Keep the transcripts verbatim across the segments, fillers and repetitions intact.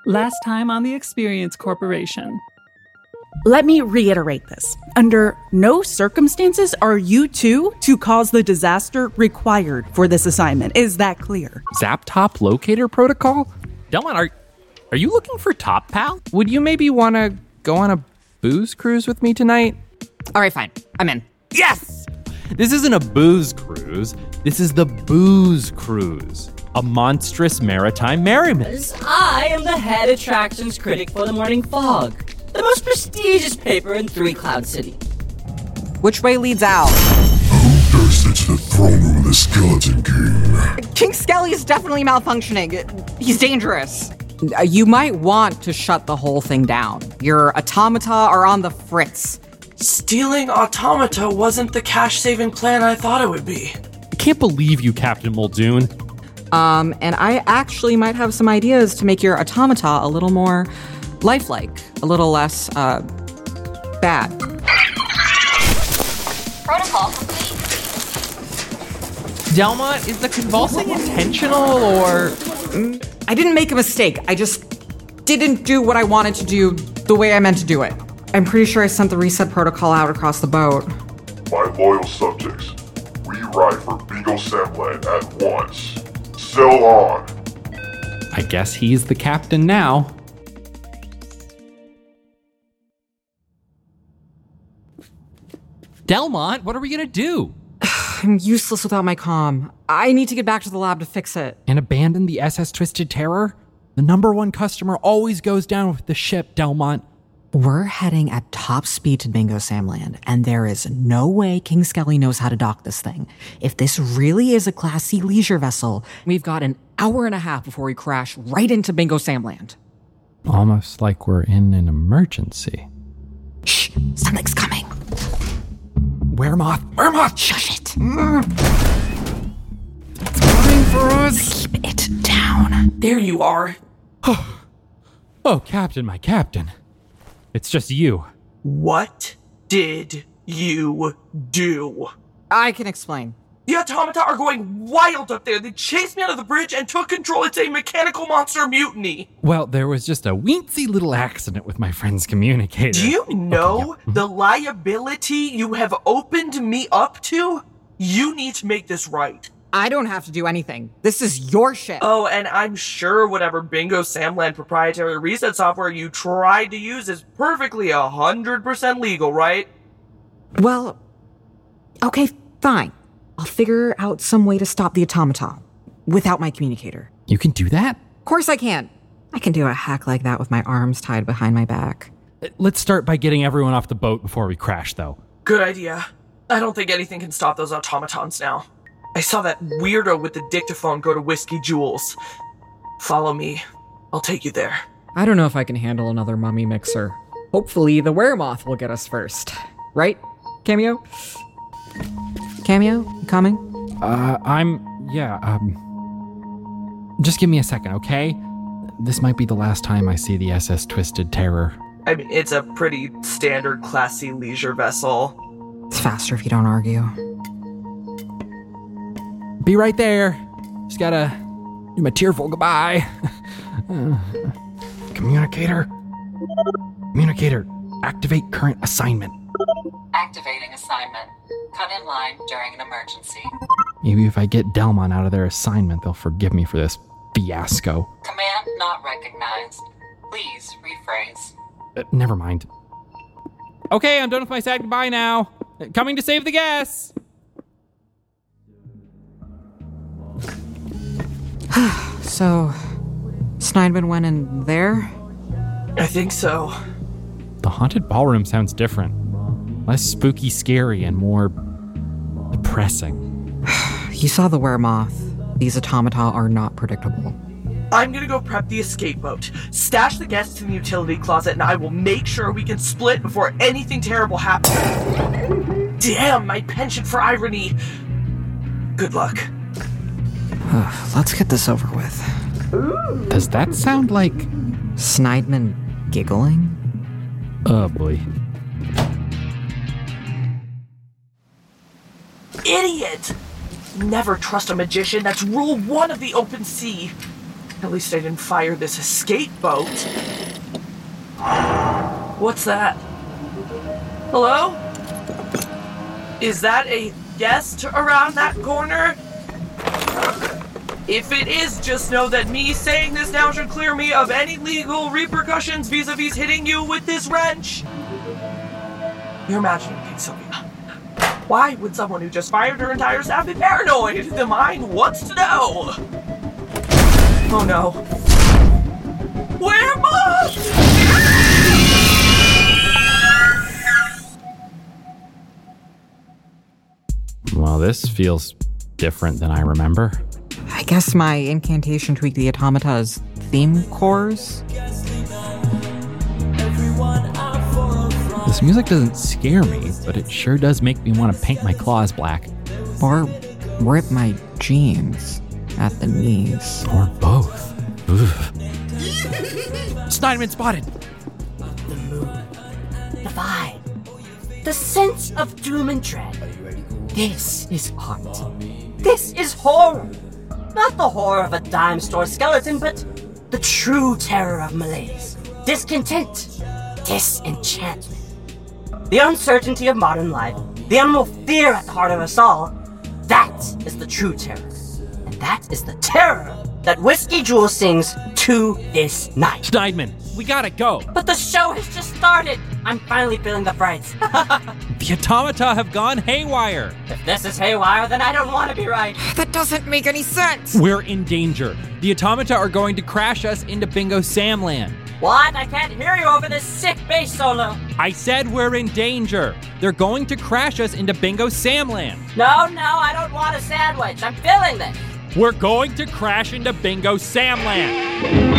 Last time on the Experience Corporation. Let me reiterate this. Under no circumstances are you two to cause the disaster required for this assignment. Is that clear? Zap-top locator protocol? Delmont, are, are you looking for Top Pal? Would you maybe want to go on a booze cruise with me tonight? All right, fine. I'm in. Yes! This isn't a booze cruise. This is the Booze Cruise. A monstrous maritime merriment. I am the head attractions critic for the Morning Fog, the most prestigious paper in Three Cloud City. Which way leads out? Who dares enter the throne room of the Skeleton King? King Skelly is definitely malfunctioning. He's dangerous. You might want to shut the whole thing down. Your automata are on the fritz. Stealing automata wasn't the cash-saving plan I thought it would be. I can't believe you, Captain Muldoon. Um, and I actually might have some ideas to make your automata a little more lifelike, a little less, uh, bad. Protocol complete. Delmont, is the convulsing intentional, or...? I didn't make a mistake. I just didn't do what I wanted to do the way I meant to do it. I'm pretty sure I sent the reset protocol out across the boat. My loyal subjects, we ride for Bingo Samland at once. Sail on. I guess he's the captain now. Delmont, what are we gonna do? I'm useless without my comm. I need to get back to the lab to fix it. And abandon the S S Twisted Terror? The number one customer always goes down with the ship, Delmont. We're heading at top speed to Bingo Samland, and there is no way King Skelly knows how to dock this thing. If this really is a Class C leisure vessel, we've got an hour and a half before we crash right into Bingo Samland. Almost like we're in an emergency. Shh, something's coming. Weremoth, Weremoth, Shush it. Mm. It's coming for us. Keep it down. There you are. Oh, Captain, my Captain. It's just you. What did you do? I can explain. The automata are going wild up there. They chased me out of the bridge and took control. It's a mechanical monster mutiny. Well, there was just a weensy little accident with my friend's communicator. Do you know okay, yeah. the liability you have opened me up to? You need to make this right. I don't have to do anything. This is your ship. Oh, and I'm sure whatever Bingo Samland proprietary reset software you tried to use is perfectly one hundred percent legal, right? Well, okay, fine. I'll figure out some way to stop the automata without my communicator. You can do that? Of course I can. I can do a hack like that with my arms tied behind my back. Let's start by getting everyone off the boat before we crash, though. Good idea. I don't think anything can stop those automatons now. I saw that weirdo with the dictaphone go to Whiskey Jules. Follow me. I'll take you there. I don't know if I can handle another mummy mixer. Hopefully the Weremoth will get us first. Right, Cameo? Cameo, you coming? Uh, I'm... yeah, um... Just give me a second, okay? This might be the last time I see the S S Twisted Terror. I mean, it's a pretty standard Class C leisure vessel. It's faster if you don't argue. Be right there. Just gotta do my tearful goodbye. uh, communicator. Communicator. Activate current assignment. Activating assignment. Cut in line during an emergency. Maybe if I get Delmont out of their assignment, they'll forgive me for this fiasco. Command not recognized. Please rephrase. Uh, never mind. Okay, I'm done with my sad goodbye now. Coming to save the guests. So, Snideman went in there? I think so. The haunted ballroom sounds different. Less spooky, scary, and more depressing. You saw the Weremoth. These automata are not predictable. I'm gonna go prep the escape boat, stash the guests in the utility closet, and I will make sure we can split before anything terrible happens. Damn, my penchant for irony. Good luck. Let's get this over with. Does that sound like... Snideman giggling? Oh boy. Idiot! Never trust a magician. That's rule one of the open sea. At least I didn't fire this escape boat. What's that? Hello? Is that a guest around that corner? If it is, just know that me saying this now should clear me of any legal repercussions vis-a-vis hitting you with this wrench. You're imagining things, Sylvia. Why would someone who just fired her entire staff be paranoid? The mind wants to know. Oh no. Where Mom? Well, this feels different than I remember. I guess my incantation tweaked the automata's theme cores. This music doesn't scare me, but it sure does make me want to paint my claws black. Or rip my jeans at the knees. Or both. Snyderman spotted! The mood, the vibe, the sense of doom and dread. This is art. This is horror. Not the horror of a dime store skeleton, but the true terror of malaise, discontent, disenchantment. The uncertainty of modern life, the animal fear at the heart of us all, that is the true terror. And that is the terror that Whiskey Jules sings to this night. Schneidman, we gotta go. But the show has just started. I'm finally feeling the frights. The automata have gone haywire. If this is haywire, then I don't want to be right. That doesn't make any sense. We're in danger. The automata are going to crash us into Bingo Samland. What? I can't hear you over this sick bass solo. I said we're in danger. They're going to crash us into Bingo Samland. No, no, I don't want a sandwich. I'm feeling this. We're going to crash into Bingo Samland.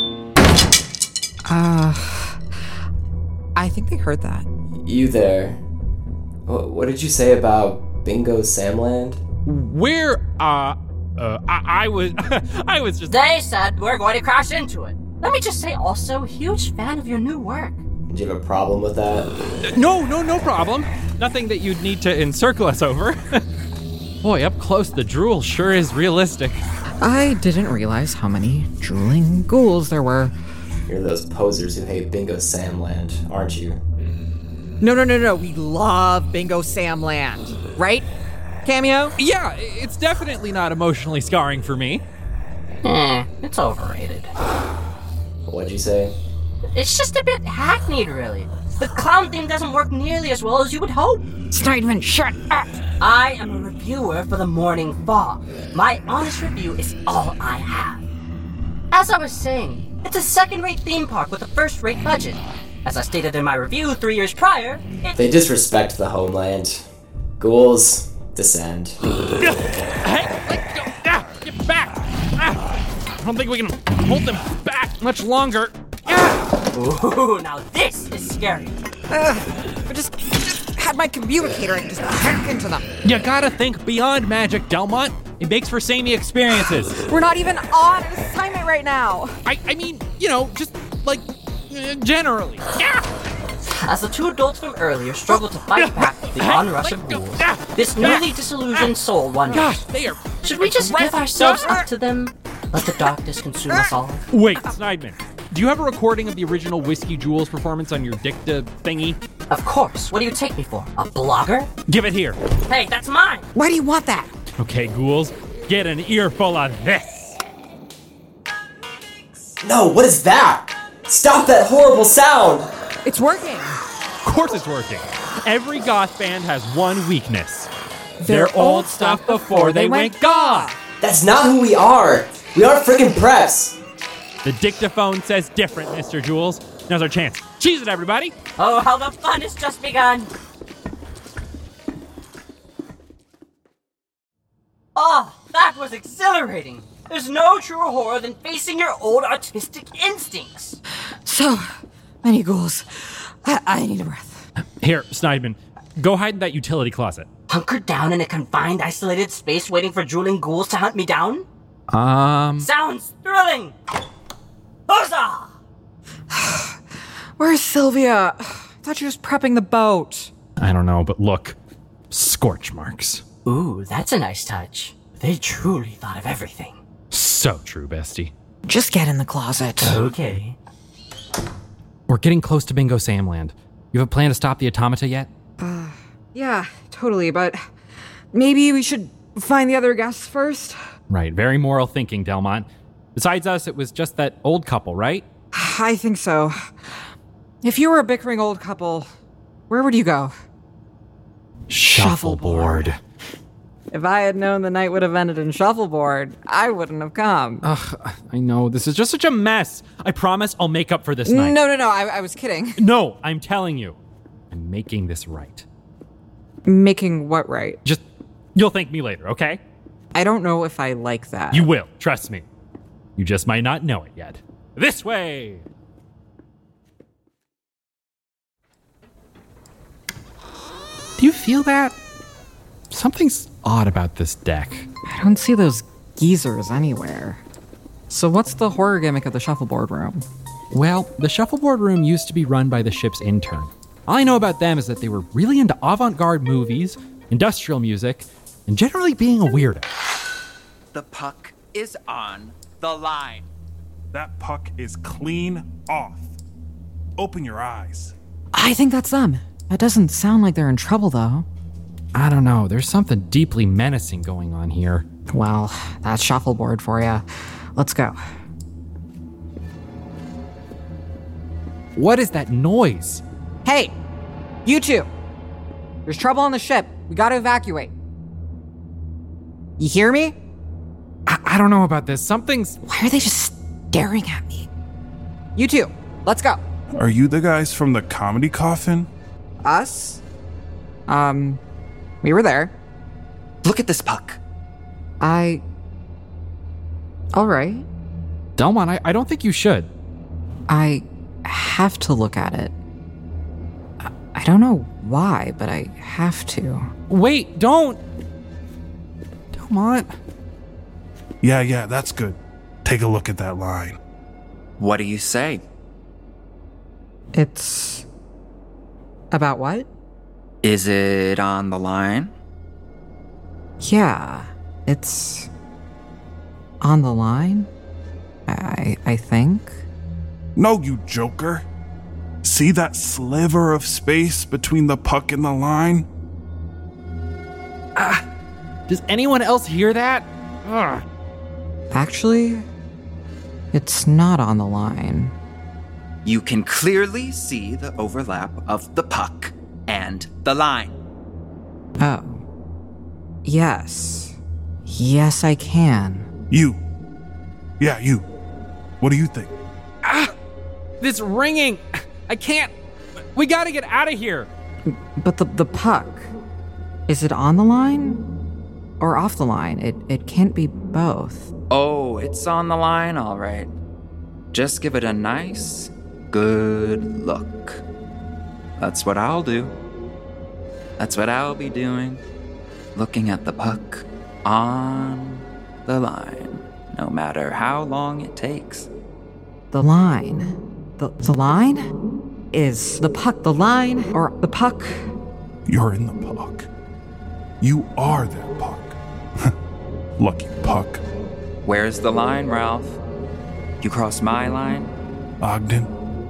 Uh, I think they heard that. You there. What did you say about Bingo Samland? We're, uh, uh, I, I was, I was just... They said we're going to crash into it. Let me just say also, huge fan of your new work. Do you have a problem with that? No, no, no problem. Nothing that you'd need to encircle us over. Boy, up close, the drool sure is realistic. I didn't realize how many drooling ghouls there were. You're those posers who hate Bingo Samland, aren't you? No, no, no, no. We love Bingo Samland. Right? Cameo? Yeah, it's definitely not emotionally scarring for me. Eh, it's overrated. What'd you say? It's just a bit hackneyed, really. The clown theme doesn't work nearly as well as you would hope. Steinman, shut up! I am a reviewer for the Morning Fog. My honest review is all I have. As I was saying, it's a second-rate theme park with a first-rate budget. As I stated in my review three years prior, it... They disrespect the homeland. Ghouls descend. Hey, let go! Ah, get back! Ah, I don't think we can hold them back much longer. Ah. Ooh, now this is scary. Uh, I just, just had my communicator and just hacked into them. You gotta think beyond magic, Delmont. It makes for samey experiences. We're not even on an assignment right now. I, I mean, you know, just like uh, generally. As the two adults from earlier struggle to fight back the onrush of ghouls, this newly disillusioned soul wonders, Gosh, they are... should we just give ourselves up to them? Let the darkness consume us all? Wait, Snydeman, do you have a recording of the original Whiskey Jules performance on your dicta thingy? Of course. What do you take me for? A blogger? Give it here. Hey, that's mine! Why do you want that? Okay, ghouls, get an earful of this. No, what is that? Stop that horrible sound! It's working. Of course it's working. Every goth band has one weakness. Their old stuff before they went goth. That's not who we are. We aren't freaking preps. The dictaphone says different, Mister Jules. Now's our chance. Cheese it, everybody. Oh, how the fun has just begun. Oh, that was exhilarating. There's no truer horror than facing your old artistic instincts. So many ghouls. I, I need a breath. Here, Snydeman, go hide in that utility closet. Hunkered down in a confined, isolated space waiting for drooling ghouls to hunt me down? Um... Sounds thrilling! Huzzah! Where's Sylvia? I thought she was prepping the boat. I don't know, but look. Scorch marks. Ooh, that's a nice touch. They truly thought of everything. So true, bestie. Just get in the closet. Okay. We're getting close to Bingo Samland. You have a plan to stop the automata yet? Uh, yeah, totally, but maybe we should find the other guests first? Right, very moral thinking, Delmont. Besides us, it was just that old couple, right? I think so. If you were a bickering old couple, where would you go? Shuffleboard. If I had known the night would have ended in shuffleboard, I wouldn't have come. Ugh, I know, this is just such a mess. I promise I'll make up for this night. No, no, no, I, I was kidding. No, I'm telling you. I'm making this right. Making what right? Just, you'll thank me later, okay? I don't know if I like that. You will, trust me. You just might not know it yet. This way! Do you feel that? Something's odd about this deck. I don't see those geezers anywhere. So what's the horror gimmick of the shuffleboard room? Well, the shuffleboard room used to be run by the ship's intern. All I know about them is that they were really into avant-garde movies, industrial music, and generally being a weirdo. The puck is on the line. That puck is clean off. Open your eyes. I think that's them. That doesn't sound like they're in trouble, though. I don't know. There's something deeply menacing going on here. Well, that's shuffleboard for you. Let's go. What is that noise? Hey, you two. There's trouble on the ship. We gotta evacuate. You hear me? I, I don't know about this. Something's... Why are they just staring at me? You two, let's go. Are you the guys from the comedy coffin? Us? Um, we were there. Look at this puck. I... All right. Delmont, I, I don't think you should. I have to look at it. I, I don't know why, but I have to. Wait, don't! Delmont. Yeah, yeah, that's good. Take a look at that line. What do you say? It's... About what? Is it on the line? Yeah, it's... on the line? I, I think. No, you joker. See that sliver of space between the puck and the line? Ah, does anyone else hear that? Ugh. Actually, it's not on the line. You can clearly see the overlap of the puck and the line. Oh. Yes. Yes, I can. You. Yeah, you. What do you think? Ah! This ringing! I can't... We gotta get out of here! But the, the puck... Is it on the line? Or off the line? It, it can't be both. Oh, it's on the line, all right. Just give it a nice, good look. That's what I'll do. That's what I'll be doing. Looking at the puck on the line, no matter how long it takes. The line... The, the line? Is the puck the line, or the puck? You're in the puck. You are that puck. Lucky puck. Where's the line, Ralph? You cross my line? Ogden,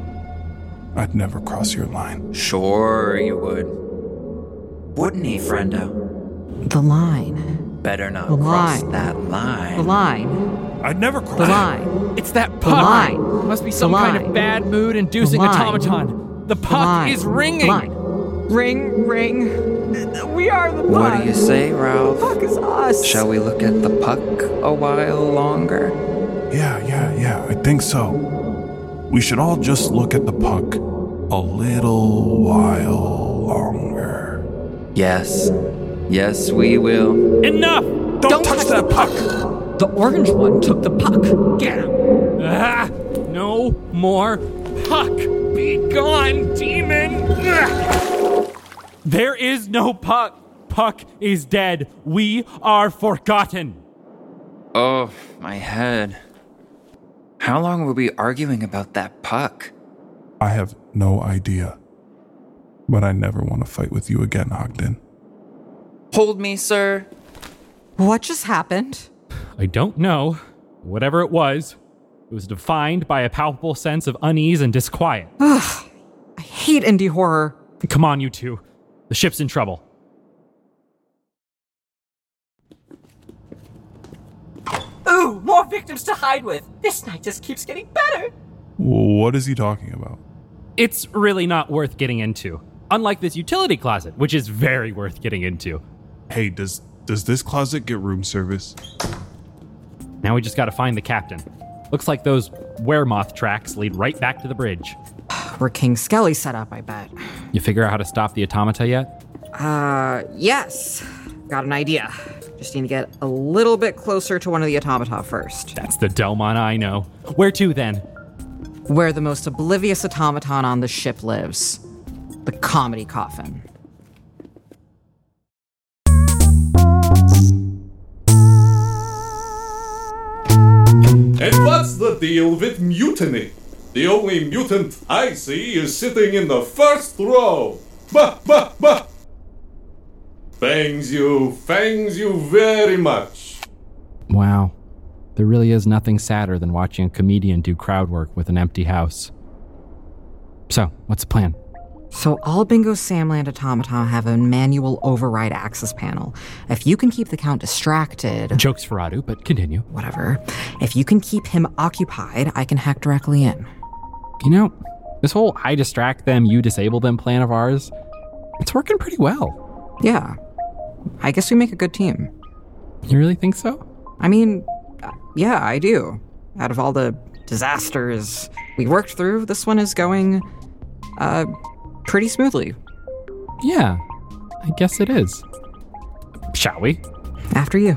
I'd never cross your line. Sure you would. Wouldn't he, friendo? The line. Better not the cross line. that line. The line. I'd never cross the line. It's that puck. The line. Must be some the kind line. of bad mood-inducing the automaton. The puck the is ringing. The line. Ring, ring. We are the puck. What do you say, Ralph? The puck is us. Shall we look at the puck a while longer? Yeah, yeah, yeah, I think so. We should all just look at the puck a little while longer. Yes. Yes, we will. Enough! Don't, Don't touch, touch that the puck! puck! The orange one took the puck. Get him! Ah, no more puck! Be gone, demon! Ah. There is no puck! Puck is dead. We are forgotten. Oh, my head. How long were we arguing about that puck? I have no idea. But I never want to fight with you again, Ogden. Hold me, sir. What just happened? I don't know. Whatever it was, it It was defined by a palpable sense of unease and disquiet. Ugh, I hate indie horror. Come on, you two. The ship's in trouble. Ooh, more victims to hide with. This night just keeps getting better. What is he talking about? It's really not worth getting into. Unlike this utility closet, which is very worth getting into. Hey, does does this closet get room service? Now we just gotta find the captain. Looks like those weremoth tracks lead right back to the bridge. Where King Skelly set up, I bet. You figure out how to stop the automata yet? Uh, yes. Got an idea. Just need to get a little bit closer to one of the automata first. That's the Delmon I know. Where to then? Where the most oblivious automaton on the ship lives. The comedy coffin. And what's the deal with mutiny? The only mutant I see is sitting in the first row. Bah, bah, bah! Thanks you, thanks you very much. Wow. There really is nothing sadder than watching a comedian do crowd work with an empty house. So, what's the plan? So all Bingo Samland automata have a manual override access panel. If you can keep the Count distracted... Jokes for Radu, but continue. Whatever. If you can keep him occupied, I can hack directly in. You know, this whole I distract them, you disable them plan of ours, it's working pretty well. Yeah. I guess we make a good team. You really think so? I mean, yeah, I do. Out of all the disasters we worked through, this one is going, uh... pretty smoothly. Yeah, I guess it is. Shall we? After you.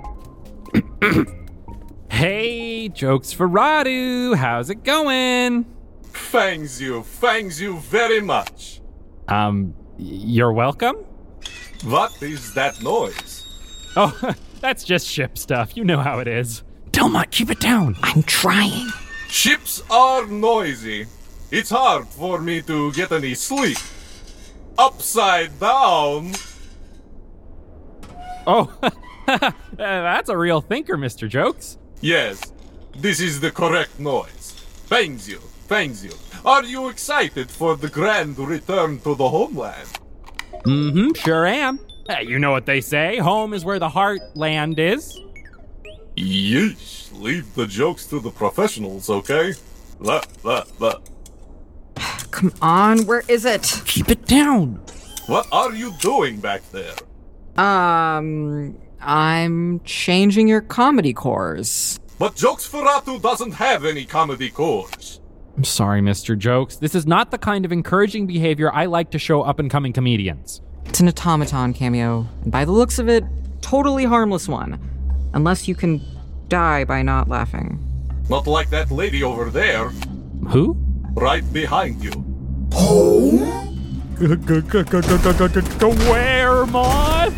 Hey, Jokes for Radu, how's it going? Thanks you, thanks you very much. Um, you're welcome? What is that noise? Oh, that's just ship stuff. You know how it is. Delmont, keep it down. I'm trying. Ships are noisy. It's hard for me to get any sleep. Upside down. Oh, that's a real thinker, Mister Jokes. Yes, this is the correct noise. Thanks you, thanks you. Are you excited for the grand return to the homeland? Mm-hmm, sure am. Hey, you know what they say, home is where the heartland is. Yeesh, leave the jokes to the professionals, okay? La, la, la. Come on, where is it? Keep it down. What are you doing back there? Um, I'm changing your comedy cores. But Jokes for Ratu doesn't have any comedy cores. I'm sorry, Mister Jokes. This is not the kind of encouraging behavior I like to show up-and-coming comedians. It's an automaton cameo, and by the looks of it, totally harmless one. Unless you can die by not laughing. Not like that lady over there. Who? Right behind you. Oh? Weremoth?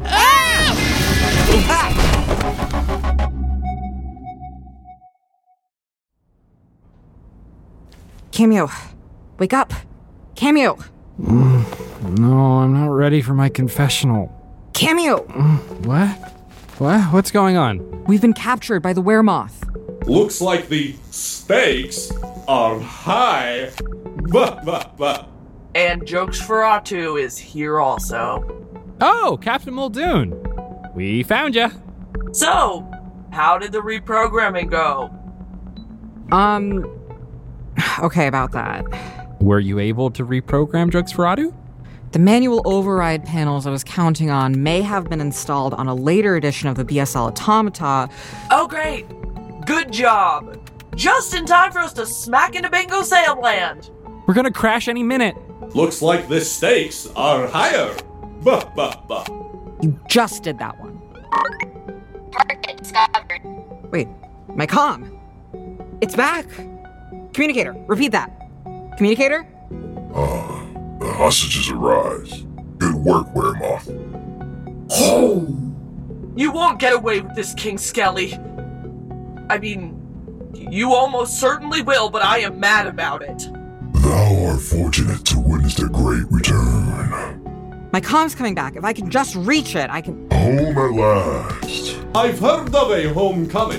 Cameo, wake up. Cameo. Mm, no, I'm not ready for my confessional. Cameo. Mm, what? What? What's going on? We've been captured by the weremoth. Looks like the stakes are high. Bah, bah, bah. And Jokes for Ratu is here also. Oh, Captain Muldoon. We found ya. So, how did the reprogramming go? Um, okay, about that. Were you able to reprogram Jokes for Radu? The manual override panels I was counting on may have been installed on a later edition of the B S L Automata. Oh, great! Good job! Just in time for us to smack into Bingo Samland! We're gonna crash any minute. Looks like the stakes are higher. Bah, bah, bah. You just did that one. Target discovered. Wait, my comm. It's back. Communicator, repeat that. Communicator? Uh, the hostages arise. Good work, Weremoth. Oh! You won't get away with this, King Skelly. I mean, you almost certainly will, but I am mad about it. Thou art fortunate to witness their great return. My comm's coming back. If I can just reach it, I can... Home at last. I've heard of a homecoming.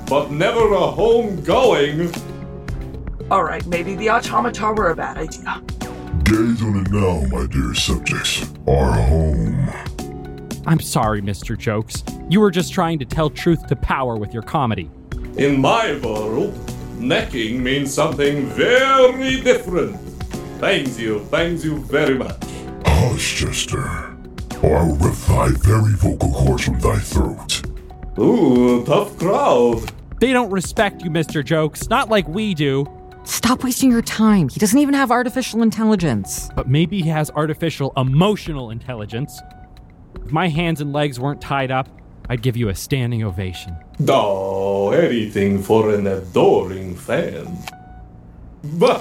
but never a home going. Alright, maybe the automata were a bad idea. Gaze on it now, my dear subjects. Our home. I'm sorry, Mister Jokes. You were just trying to tell truth to power with your comedy. In my world, necking means something very different. Thanks you, thanks you very much. Hush, Chester, or I will rip thy very vocal cords from thy throat. Ooh, tough crowd. They don't respect you, Mister Jokes, not like we do. Stop wasting your time. He doesn't even have artificial intelligence. But maybe he has artificial emotional intelligence. If my hands and legs weren't tied up, I'd give you a standing ovation. Oh, anything for an adoring fan. But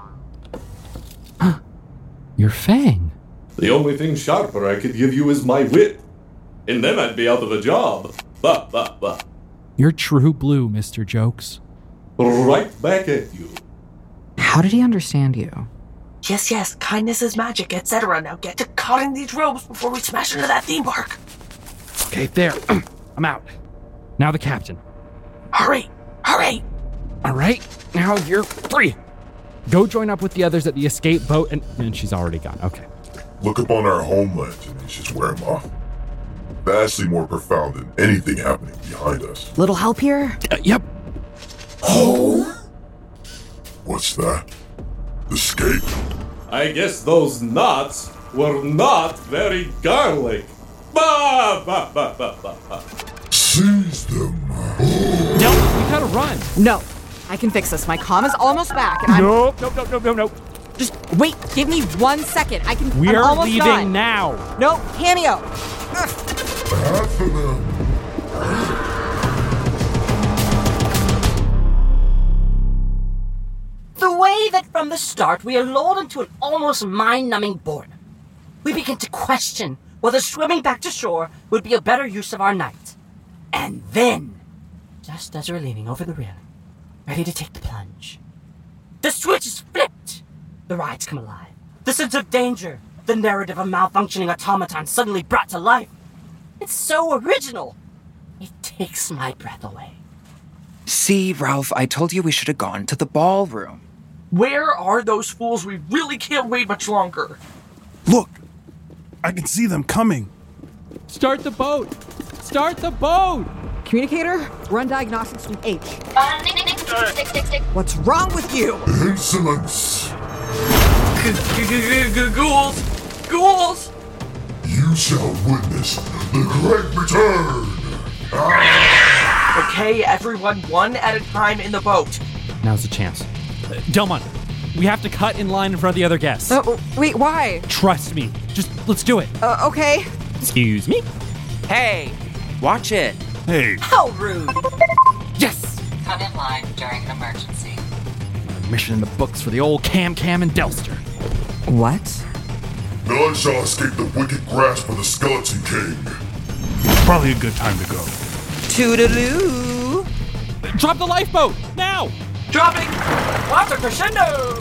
Your fang. The only thing sharper I could give you is my wit. And then I'd be out of a job. Bah, bah, bah. You're true blue, Mister Jokes. Right back at you. How did he understand you? Yes, yes, kindness is magic, et cetera. Now get to cutting these ropes before we smash into that theme park. Okay, there. I'm out. Now the captain. Hurry! Hurry! All right, now you're free. Go join up with the others at the escape boat, and, and she's already gone. Okay. Look upon our homeland and just wear them off. Vastly more profound than anything happening behind us. Little help here? Uh, yep. Home? What's that? Escape? I guess those knots were not very garlic. Bah, bah, bah, bah, bah, bah. Seize them. No, we gotta run. No, I can fix this. My comm is almost back, and I'm... No, no, no, no, no, no. Just wait, give me one second. I can... We're I'm almost leaving done. now. No, Cameo. Half of them. The way that from the start we are lulled into an almost mind-numbing boredom. We begin to question whether swimming back to shore would be a better use of our night. And then, just as we're leaning over the railing, ready to take the plunge, the switch is flipped. The rides come alive. The sense of danger, the narrative of malfunctioning automaton suddenly brought to life. It's so original. It takes my breath away. See, Ralph, I told you we should have gone to the ballroom. Where are those fools? We really can't wait much longer. Look! I can see them coming. Start the boat! Start the boat! Communicator, run diagnostics from H. Uh, tick, tick, tick, tick, tick, tick. What's wrong with you? Insolence! Ghouls! Ghouls! You shall witness the great return! Okay, everyone, one at a time in the boat. Now's the chance. Uh, Delmon, we have to cut in line in front of the other guests. Uh, wait, why? Trust me. Just let's do it. Uh, okay. Excuse me? Hey, watch it. Hey. How rude! Yes! Cut in line during an emergency. Mission in the books for the old Cam Cam and Delster. What? None shall escape the wicked grasp of the Skeleton King. Probably a good time to go. Toodaloo! Drop the lifeboat! Now! Dropping! Water crescendo!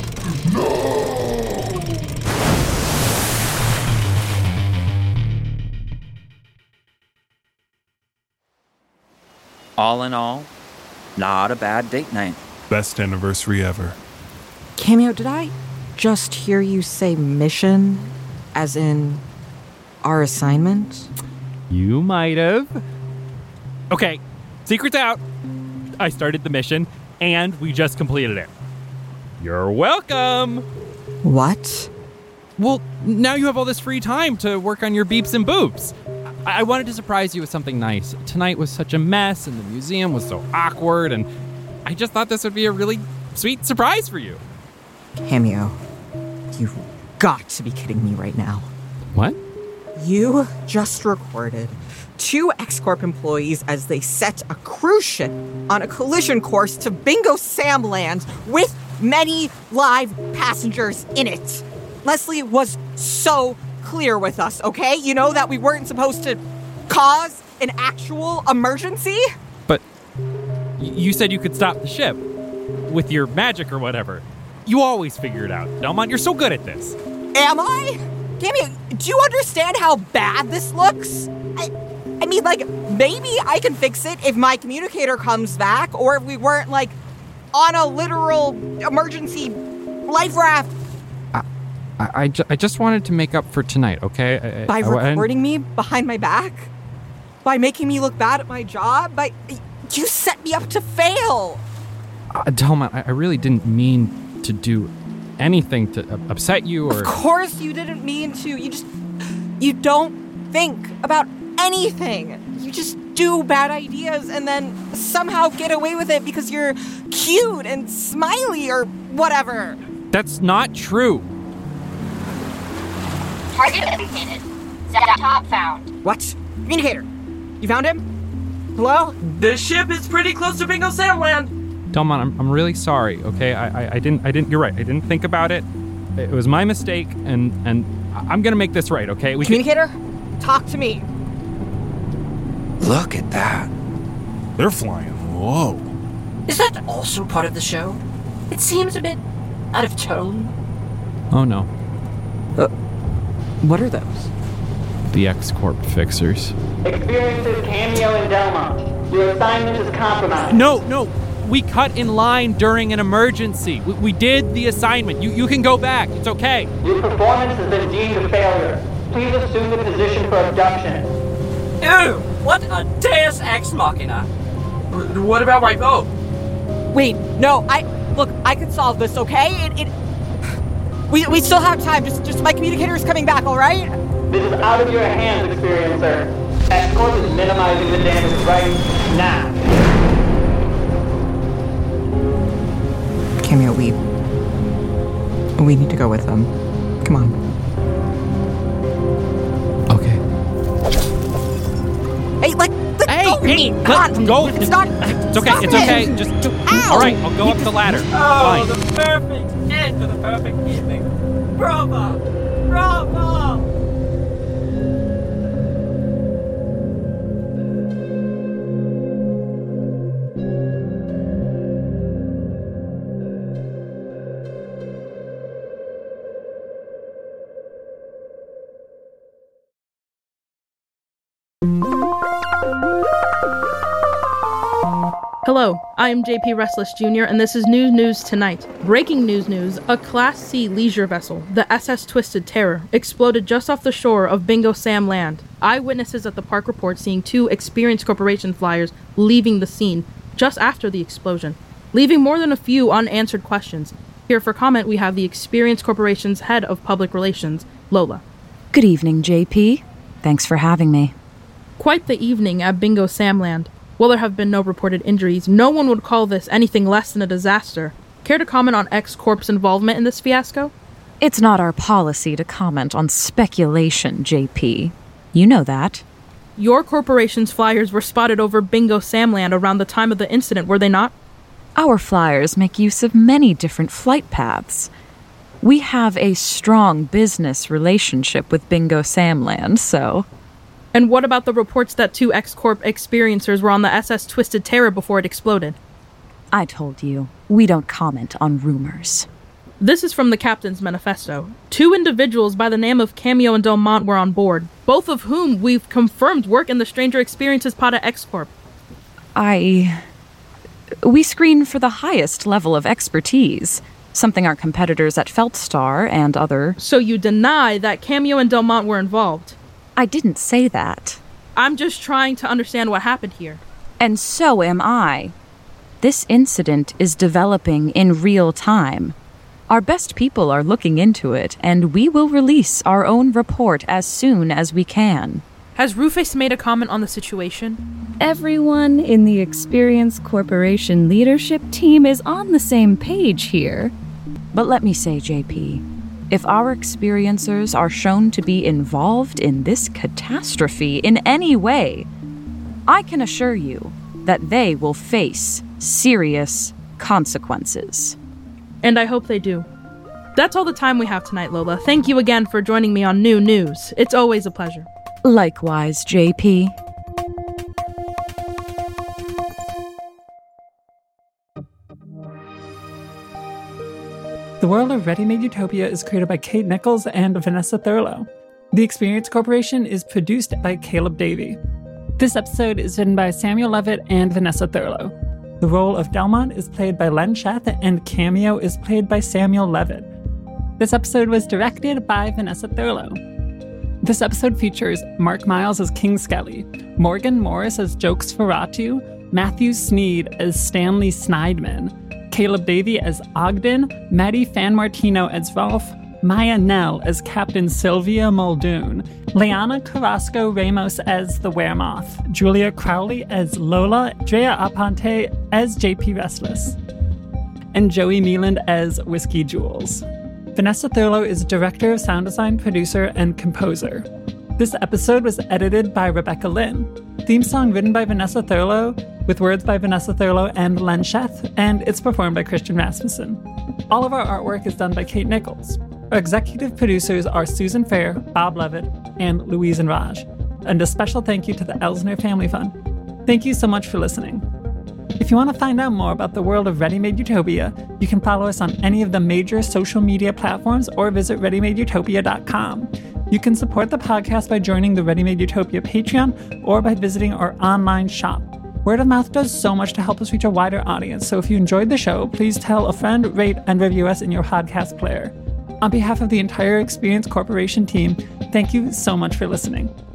No! All in all, not a bad date night. Best anniversary ever. Cameo, did I just hear you say mission? As in our assignment? You might have. Okay, secret's out. I started the mission, and we just completed it. You're welcome. What? Well, now you have all this free time to work on your beeps and boops. I-, I wanted to surprise you with something nice. Tonight was such a mess, and the museum was so awkward, and I just thought this would be a really sweet surprise for you. Cameo, you've got to be kidding me right now. What? You just recorded two X-Corp employees as they set a cruise ship on a collision course to Bingo Sam Land with many live passengers in it. Leslie was so clear with us, okay? You know that we weren't supposed to cause an actual emergency? But y- you said you could stop the ship with your magic or whatever. You always figure it out. Delmon, you're so good at this. Am I? Cameo, do you understand how bad this looks? I, I mean, like, maybe I can fix it if my communicator comes back, or if we weren't, like, on a literal emergency life raft. I, I, I, ju- I just wanted to make up for tonight, okay? I, By I, recording I, me behind my back? By making me look bad at my job? By... You set me up to fail! Uh, Delma, I, I really didn't mean to do anything to uh, upset you or... Of course you didn't mean to. You just... You don't think about anything. You just do bad ideas and then somehow get away with it because you're cute and smiley or whatever. That's not true. Target indicated. Top found. What? Communicator. You found him? Hello? The ship is pretty close to Bingo Samland. Delmon, I'm, I'm really sorry, okay? I, I I didn't, I didn't, you're right. I didn't think about it. It was my mistake, and, and I'm gonna make this right, okay? We Communicator, can... talk to me. Look at that. They're flying low. Is that also part of the show? It seems a bit out of tone. Oh, no. Uh, what are those? The X-Corp fixers. Experiences Cameo and Delmont. Your assignment is compromised. No, no. We cut in line during an emergency. We, we did the assignment. You you can go back. It's okay. Your performance has been deemed a failure. Please assume the position for abduction. Ew! What a Deus Ex Machina! What about my vote? Wait, no, I... Look, I can solve this, okay? It... it we, we still have time. Just, just my communicator is coming back, all right? This is out of your hands, Experiencer. X-Corp is minimizing the damage right now. Cameo, we... We need to go with them. Come on. Okay. Hey, like, let hey, go hey, me. let Come on. go. It's not... It's okay, stop it's it. okay. Just... Ow. All right, I'll go up the ladder. Oh, Fine. the perfect end to the perfect evening. Bravo! Bravo! Hello, I am J P Restless Junior, and this is News News Tonight. Breaking news news, a Class C leisure vessel, the S S Twisted Terror, exploded just off the shore of Bingo Sam Land. Eyewitnesses at the park report seeing two Experience Corporation flyers leaving the scene just after the explosion, leaving more than a few unanswered questions. Here for comment, we have the Experience Corporation's head of public relations, Lola. Good evening, J P. Thanks for having me. Quite the evening at Bingo Sam Land. While there have been no reported injuries, no one would call this anything less than a disaster. Care to comment on X-Corp's involvement in this fiasco? It's not our policy to comment on speculation, J P. You know that. Your corporation's flyers were spotted over Bingo Samland around the time of the incident, were they not? Our flyers make use of many different flight paths. We have a strong business relationship with Bingo Samland, so... And what about the reports that two X-Corp experiencers were on the S S Twisted Terror before it exploded? I told you, we don't comment on rumors. This is from the captain's manifesto. Two individuals by the name of Cameo and Delmont were on board, both of whom we've confirmed work in the Stranger Experiences pod at X-Corp. I... We screen for the highest level of expertise, something our competitors at Feltstar and other... So you deny that Cameo and Delmont were involved? I didn't say that. I'm just trying to understand what happened here. And so am I. This incident is developing in real time. Our best people are looking into it, and we will release our own report as soon as we can. Has Rufus made a comment on the situation? Everyone in the Experience Corporation leadership team is on the same page here. But let me say, J P, if our experiencers are shown to be involved in this catastrophe in any way, I can assure you that they will face serious consequences. And I hope they do. That's all the time we have tonight, Lola. Thank you again for joining me on New News. It's always a pleasure. Likewise, J P. The World of Ready-Made Utopia is created by Kate Nichols and Vanessa Thurlow. The Experience Corporation is produced by Caleb Davey. This episode is written by Samuel Levitt and Vanessa Thurlow. The role of Delmont is played by Len Sheth, and Cameo is played by Samuel Levitt. This episode was directed by Vanessa Thurlow. This episode features Mark Miles as King Skelly, Morgan Morris as Jokes Ferratu, Matthew Sneed as Stanley Snideman, Caleb Davey as Ogden, Maddie Fanmartino as Rolf, Maya Nell as Captain Sylvia Muldoon, Leanna Carrasco Ramos as the Weremoth, Julia Crowley as Lola, Drea Aponte as J P Restless, and Joey Mealand as Whiskey Jules. Vanessa Thurlow is director of sound design, producer, and composer. This episode was edited by Rebecca Lynn. Theme song written by Vanessa Thurlow, with words by Vanessa Thurlow and Len Sheth, and it's performed by Christian Rasmussen. All of our artwork is done by Kate Nichols. Our executive producers are Susan Fair, Bob Levitt, and Louise and Raj. And a special thank you to the Elsner Family Fund. Thank you so much for listening. If you want to find out more about the world of Ready Made Utopia, you can follow us on any of the major social media platforms or visit ready made utopia dot com. You can support the podcast by joining the Ready Made Utopia Patreon or by visiting our online shop. Word of mouth does so much to help us reach a wider audience, so if you enjoyed the show, please tell a friend, rate, and review us in your podcast player. On behalf of the entire Experience Corporation team, thank you so much for listening.